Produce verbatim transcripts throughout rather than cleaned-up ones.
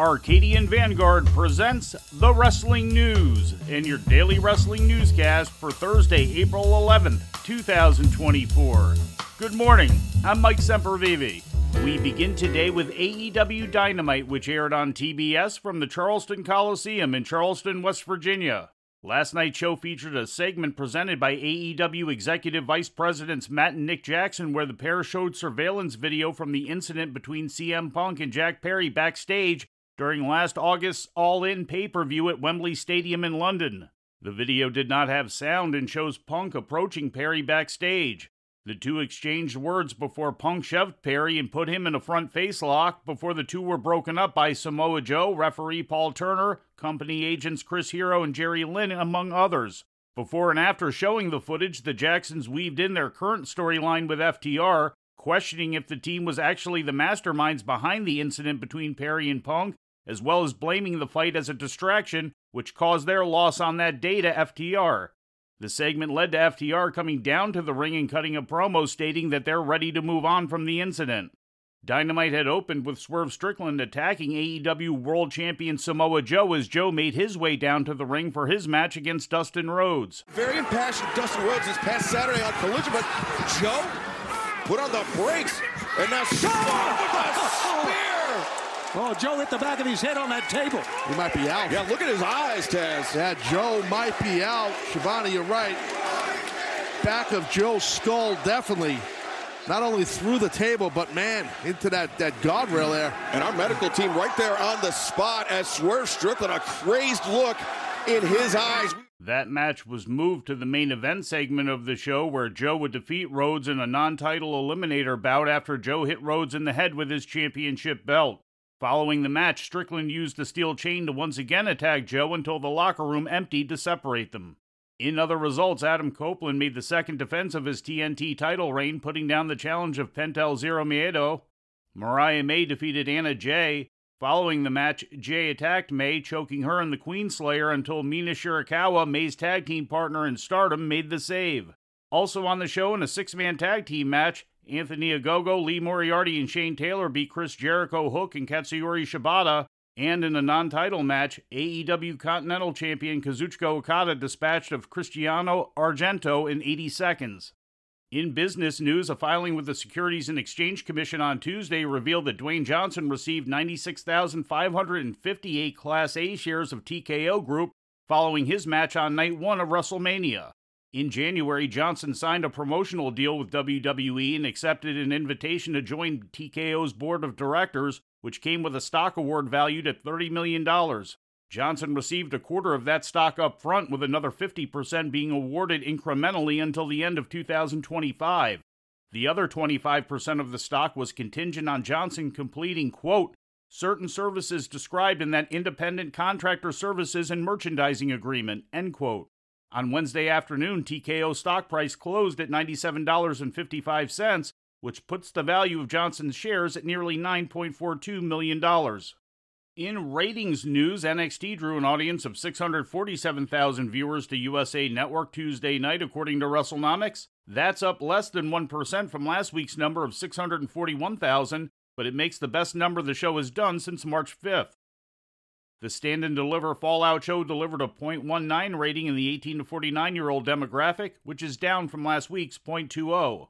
Arcadian Vanguard presents The Wrestling News and your daily wrestling newscast for Thursday, April eleventh, twenty twenty-four. Good morning, I'm Mike Sempervive. We begin today with A E W Dynamite, which aired on T B S from the Charleston Coliseum in Charleston, West Virginia. Last night's show featured a segment presented by A E W Executive Vice Presidents Matt and Nick Jackson, where the pair showed surveillance video from the incident between C M Punk and Jack Perry backstage during last August's All-In pay-per-view at Wembley Stadium in London. The video did not have sound and shows Punk approaching Perry backstage. The two exchanged words before Punk shoved Perry and put him in a front face lock before the two were broken up by Samoa Joe, referee Paul Turner, company agents Chris Hero and Jerry Lynn, among others. Before and after showing the footage, the Jacksons weaved in their current storyline with F T R, questioning if the team was actually the masterminds behind the incident between Perry and Punk, as well as blaming the fight as a distraction, which caused their loss on that day to F T R. The segment led to F T R coming down to the ring and cutting a promo stating that they're ready to move on from the incident. Dynamite had opened with Swerve Strickland attacking A E W World Champion Samoa Joe as Joe made his way down to the ring for his match against Dustin Rhodes. Very impassioned Dustin Rhodes this past Saturday on Collision, but Joe put on the brakes, and now Samoa with a spear! Oh, Joe hit the back of his head on that table. He might be out. Yeah, look at his eyes, Taz. Yeah, Joe might be out. Shivani, you're right. Back of Joe's skull, definitely. Not only through the table, but man, into that, that guardrail there. And our medical team right there on the spot as Swerve Strickland, a crazed look in his eyes. That match was moved to the main event segment of the show, where Joe would defeat Rhodes in a non-title eliminator bout after Joe hit Rhodes in the head with his championship belt. Following the match, Strickland used the steel chain to once again attack Joe until the locker room emptied to separate them. In other results, Adam Copeland made the second defense of his T N T title reign, putting down the challenge of Pentel Zero Miedo. Mariah May defeated Anna Jay. Following the match, Jay attacked May, choking her in the Queenslayer until Mina Shirakawa, May's tag team partner in Stardom, made the save. Also on the show in a six-man tag team match, Anthony Ogogo, Lee Moriarty, and Shane Taylor beat Chris Jericho, Hook, and Katsuyori Shibata. And in a non-title match, A E W Continental Champion Kazuchika Okada dispatched of Cristiano Argento in eighty seconds. In business news, a filing with the Securities and Exchange Commission on Tuesday revealed that Dwayne Johnson received ninety-six thousand five hundred fifty-eight Class A shares of T K O Group following his match on Night one of WrestleMania. In January, Johnson signed a promotional deal with W W E and accepted an invitation to join T K O's board of directors, which came with a stock award valued at thirty million dollars. Johnson received a quarter of that stock up front, with another fifty percent being awarded incrementally until the end of two thousand twenty-five. The other twenty-five percent of the stock was contingent on Johnson completing, quote, certain services described in that independent contractor services and merchandising agreement, end quote. On Wednesday afternoon, T K O stock price closed at ninety-seven dollars and fifty-five cents, which puts the value of Johnson's shares at nearly nine point four two million dollars. In ratings news, N X T drew an audience of six hundred forty-seven thousand viewers to U S A Network Tuesday night, according to WrestleNomics. That's up less than one percent from last week's number of six hundred forty-one thousand, but it makes the best number the show has done since March fifth. The Stand and Deliver Fallout show delivered a point one nine rating in the eighteen to forty-nine-year-old demographic, which is down from last week's point two oh.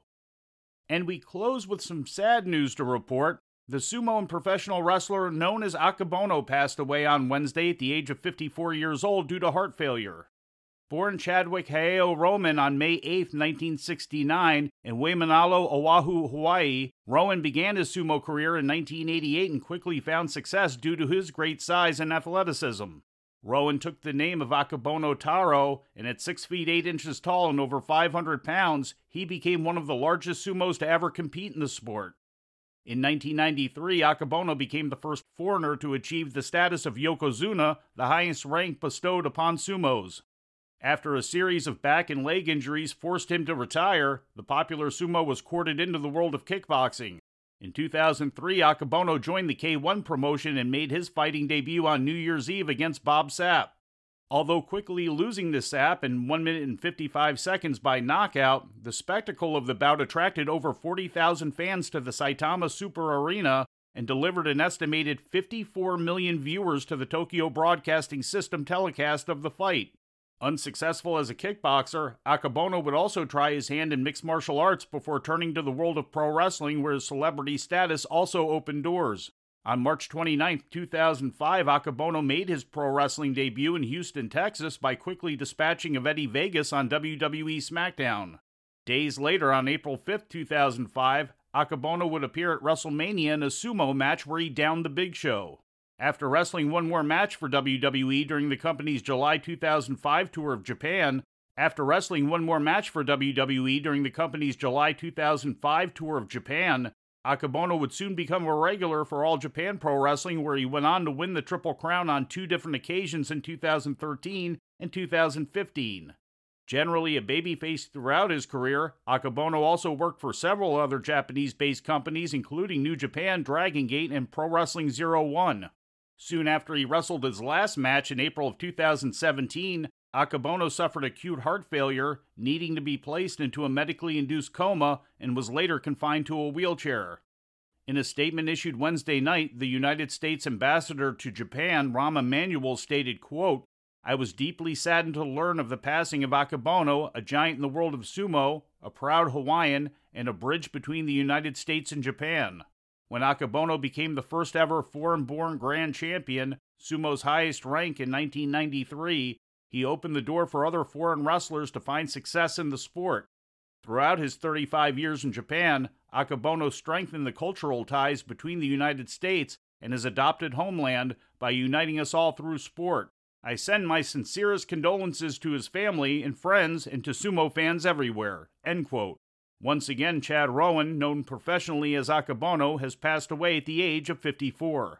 And we close with some sad news to report. The sumo and professional wrestler known as Akebono passed away on Wednesday at the age of fifty-four years old due to heart failure. Born Chadwick Hayao Roman on May eighth, nineteen sixty-nine, in Waimanalo, Oahu, Hawaii, Rowan began his sumo career in nineteen eighty-eight and quickly found success due to his great size and athleticism. Rowan took the name of Akebono Taro, and at six feet eight inches tall and over five hundred pounds, he became one of the largest sumos to ever compete in the sport. In nineteen ninety-three, Akebono became the first foreigner to achieve the status of Yokozuna, the highest rank bestowed upon sumos. After a series of back and leg injuries forced him to retire, the popular sumo was courted into the world of kickboxing. In two thousand three, Akebono joined the K one promotion and made his fighting debut on New Year's Eve against Bob Sapp. Although quickly losing to Sapp in one minute and fifty-five seconds by knockout, the spectacle of the bout attracted over forty thousand fans to the Saitama Super Arena, and delivered an estimated fifty-four million viewers to the Tokyo Broadcasting System telecast of the fight. Unsuccessful as a kickboxer, Akebono would also try his hand in mixed martial arts before turning to the world of pro wrestling, where his celebrity status also opened doors. On March twenty-ninth, two thousand five, Akebono made his pro wrestling debut in Houston, Texas by quickly dispatching of Eddie Vegas on W W E SmackDown. Days later, on April fifth, two thousand five, Akebono would appear at WrestleMania in a sumo match where he downed the Big Show. After wrestling one more match for W W E during the company's July two thousand five tour of Japan, after wrestling one more match for W W E during the company's July two thousand five tour of Japan, Akebono would soon become a regular for All Japan Pro Wrestling, where he went on to win the Triple Crown on two different occasions in two thousand thirteen and two thousand fifteen. Generally a babyface throughout his career, Akebono also worked for several other Japanese-based companies, including New Japan, Dragon Gate, and Pro Wrestling Zero One. Soon after he wrestled his last match in April of two thousand seventeen, Akebono suffered acute heart failure, needing to be placed into a medically induced coma, and was later confined to a wheelchair. In a statement issued Wednesday night, the United States ambassador to Japan, Rahm Emanuel, stated, quote, "I was deeply saddened to learn of the passing of Akebono, a giant in the world of sumo, a proud Hawaiian, and a bridge between the United States and Japan. When Akebono became the first ever foreign-born grand champion, sumo's highest rank in nineteen ninety-three, he opened the door for other foreign wrestlers to find success in the sport. Throughout his thirty-five years in Japan, Akebono strengthened the cultural ties between the United States and his adopted homeland by uniting us all through sport. I send my sincerest condolences to his family and friends and to sumo fans everywhere." End quote. Once again, Chad Rowan, known professionally as Akebono, has passed away at the age of fifty-four.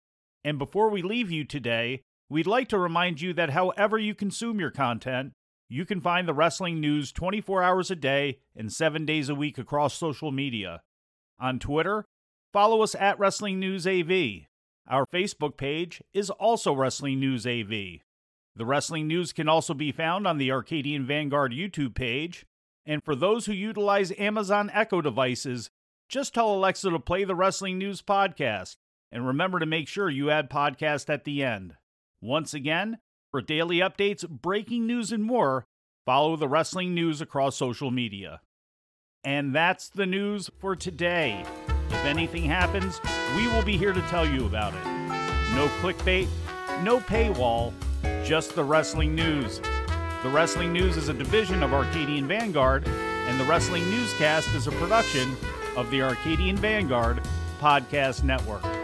And before we leave you today, we'd like to remind you that however you consume your content, you can find the wrestling news twenty-four hours a day and seven days a week across social media. On Twitter, follow us at Wrestling News A V. Our Facebook page is also Wrestling News A V. The Wrestling News can also be found on the Arcadian Vanguard YouTube page. And for those who utilize Amazon Echo devices, just tell Alexa to play the Wrestling News podcast. And remember to make sure you add podcast at the end. Once again, for daily updates, breaking news, and more, follow the Wrestling News across social media. And that's the news for today. If anything happens, we will be here to tell you about it. No clickbait, no paywall, just the Wrestling News. The Wrestling News is a division of Arcadian Vanguard, and the Wrestling Newscast is a production of the Arcadian Vanguard Podcast Network.